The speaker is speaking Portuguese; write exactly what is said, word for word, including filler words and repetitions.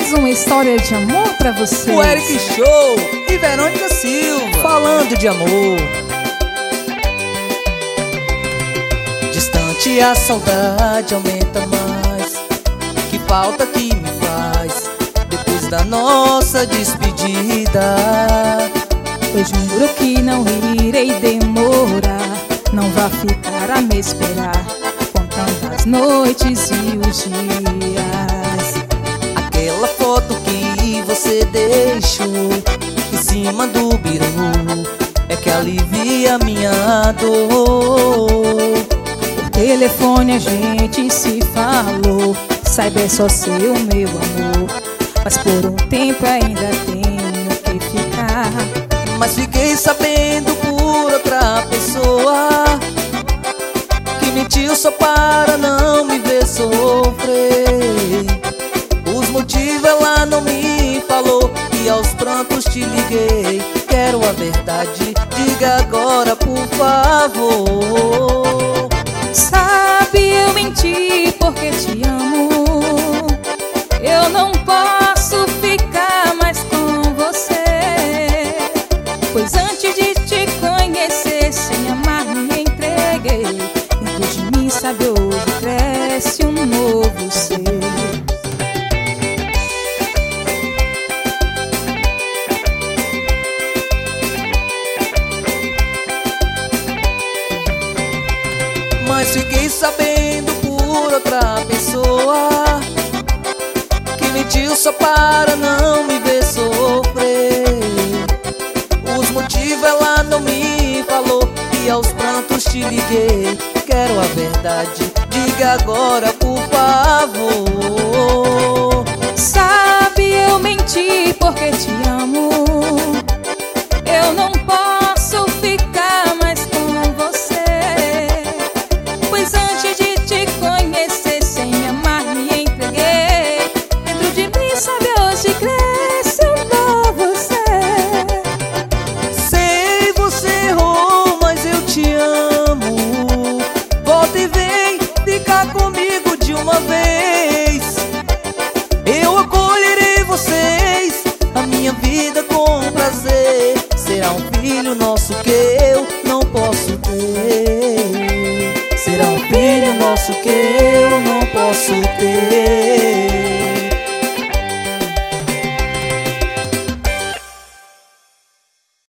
mais uma história de amor pra vocês. O Eric Show e Verônica Silva falando de amor. Distante a saudade aumenta mais. Que falta que me faz depois da nossa despedida. Eu juro que não irei demorar. Não vá ficar a me esperar, contando as noites e os dias. Aquela foto que você deixou em cima do biru é que alivia minha dor. Por telefone a gente se falou, saiba é só seu meu amor, mas por um tempo ainda tenho que ficar. Mas fiquei sabendo por outra pessoa que mentiu só para não me ver sofrer. Os motivos ela não me falou e aos prantos te liguei. Quero a verdade, diga agora por favor. Sabe, eu menti porque te amo. Eu não posso ficar mais com você, pois antes de te conhecer, sem amar me entreguei. Dentro de mim, sabe, hoje cresce um novo ser. Mas fiquei sabendo por outra pessoa que mentiu só para não me ver sofrer. Os motivos ela não me falou e aos prantos te liguei. Quero a verdade, diga agora por favor. Sabe, eu menti porque te amo. Eu não posso ficar mais com você, pois antes de te conhecer, sem amar me entreguei. Dentro de mim, sabe, hoje cresce um novo ser. Sei, você errou, mas eu te amo. Volta e vem ficar comigo de uma vez. Eu acolherei vocês, a minha vida com prazer. Será um filho nosso que eu